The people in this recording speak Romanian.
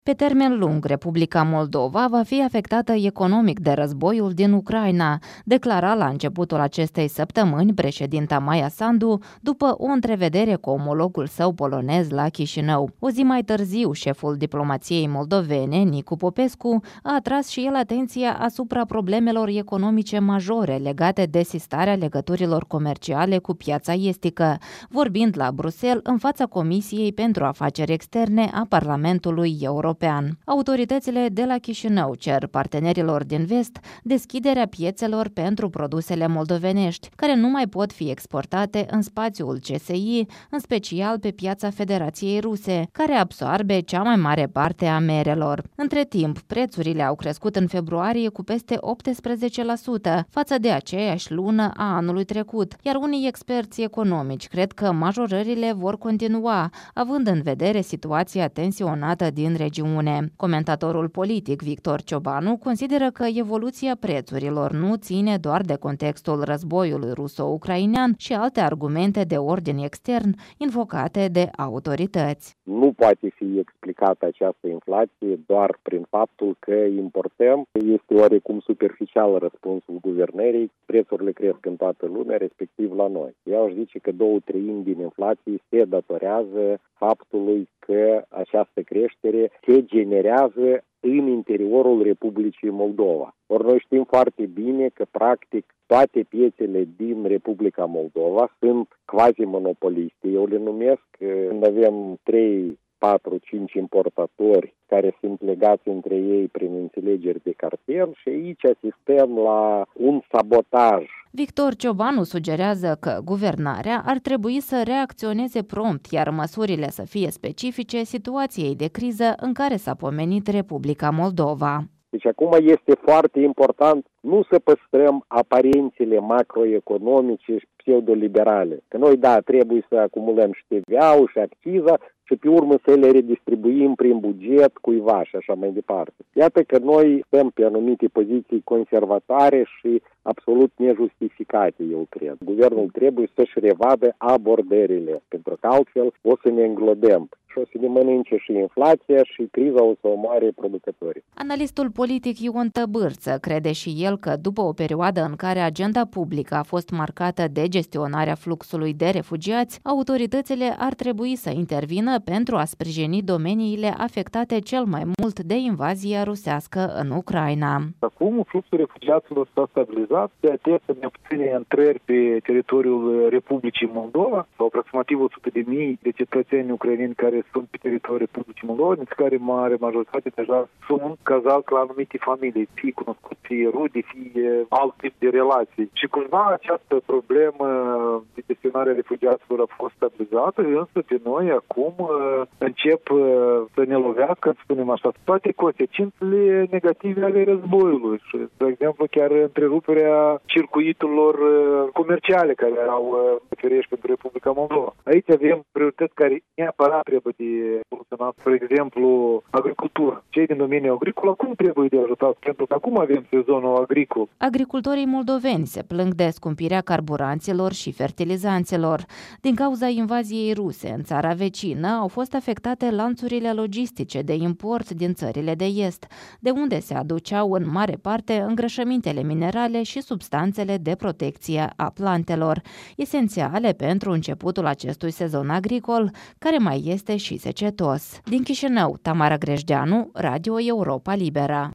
Pe termen lung, Republica Moldova va fi afectată economic de războiul din Ucraina, declara la începutul acestei săptămâni președinta Maia Sandu după o întrevedere cu omologul său polonez la Chișinău. O zi mai târziu, șeful diplomației moldovene, Nicu Popescu, a atras și el atenția asupra problemelor economice majore legate de sistarea legăturilor comerciale cu piața estică, vorbind la Bruxelles în fața Comisiei pentru Afaceri Externe a Parlamentului European. Autoritățile de la Chișinău cer partenerilor din vest deschiderea piețelor pentru produsele moldovenești, care nu mai pot fi exportate în spațiul CSI, în special pe piața Federației Ruse, care absorbe cea mai mare parte a merelor. Între timp, prețurile au crescut în februarie cu peste 18% față de aceeași lună a anului trecut, iar unii experți economici cred că majorările vor continua, având în vedere situația tensionată din regiune. Comentatorul politic Victor Ciobanu consideră că evoluția prețurilor nu ține doar de contextul războiului ruso-ucrainean și alte argumente de ordin extern invocate de autorități. Nu poate fi explicată această inflație doar prin faptul că importăm. Este oarecum superficial răspunsul guvernării. Prețurile cresc în toată lumea, respectiv la noi. Eu aș zice că 2/3 din inflație se datorează faptului că această creștere se generează în interiorul Republicii Moldova. Ori noi știm foarte bine că, practic, toate piețele din Republica Moldova sunt quasi-monopoliste, eu le numesc. Avem 3, 4, 5 importatori care sunt legați între ei prin înțelegeri de cartel și aici asistăm la un sabotaj. Victor Ciobanu sugerează că guvernarea ar trebui să reacționeze prompt, iar măsurile să fie specifice situației de criză în care s-a pomenit Republica Moldova. Deci acum este foarte important nu să păstrăm aparențele macroeconomice și pseudoliberale. Că noi, trebuie să acumulăm și TVA-ul și acciza și pe urmă să le redistribuim prin buget cuiva și așa mai departe. Iată că noi stăm pe anumite poziții conservatoare și absolut nejustificate, eu cred. Guvernul trebuie să-și revadă abordările, pentru că altfel o să ne înglobem și o să ne mănânce și inflația și criza o să omoare producătorii. Analistul politic Ion Tăbârță crede și el că după o perioadă în care agenda publică a fost marcată de gestionarea fluxului de refugiați, autoritățile ar trebui să intervină pentru a sprijini domeniile afectate cel mai mult de invazia rusească în Ucraina. Acum fluxul refugiaților s-a stabilizat, se atestă mai puține intrări pe teritoriul Republicii Moldova, sau aproximativ 100.000 de cetățeni ucraineni care sunt pe teritoriul Republicii Moldova, din care mare majoritate deja sunt cazați la anumite familii, fie cunoscuți, fie rude, fie alt tip de relații. Și cumva această problemă de gestionare refugiaților a fost stabilizată, însă pe noi acum încep să ne lovească, să spunem așa, toate consecințele negative ale războiului. Și, de exemplu, chiar întreruperea circuitelor comerciale care erau preferiești pentru Republica Moldova. Aici avem priorități care neapărat trebuie de soluționat. Spre exemplu, agricultura. Cei din domeniul agricol acum trebuie de ajutat, pentru că acum avem sezonul agricol. Agricultorii moldoveni se plâng de scumpirea carburanților și fertilizanților. Din cauza invaziei ruse în țara vecină au fost afectate lanțurile logistice de import din țările de est, de unde se aduceau în mare parte îngrășămintele minerale și substanțele de protecție a plantelor, esențiale pentru începutul acestui sezon agricol, care mai este și secetos. Din Chișinău, Tamara Grejdeanu, Radio Europa Liberă.